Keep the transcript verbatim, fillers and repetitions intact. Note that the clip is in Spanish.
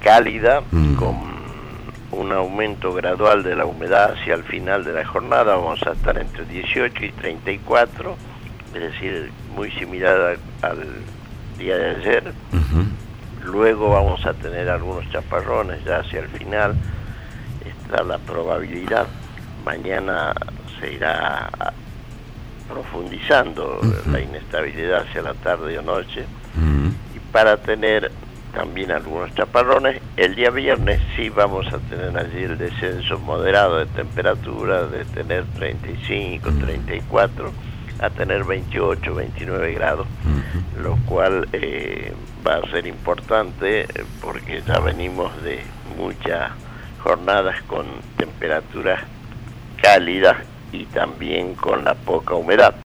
cálida, mm. con un aumento gradual de la humedad hacia el final de la jornada. Vamos a estar entre dieciocho y treinta y cuatro, es decir, muy similar a, al día de ayer. Uh-huh. Luego vamos a tener algunos chaparrones ya hacia el final. Está la probabilidad. Mañana se irá profundizando uh-huh. la inestabilidad hacia la tarde o noche. Uh-huh. Y para tener también algunos chaparrones, el día viernes sí vamos a tener allí el descenso moderado de temperatura, de tener treinta y cinco, uh-huh. treinta y cuatro, a tener veintiocho, veintinueve grados, uh-huh. lo cual eh, va a ser importante porque ya venimos de muchas jornadas con temperaturas cálidas y también con la poca humedad.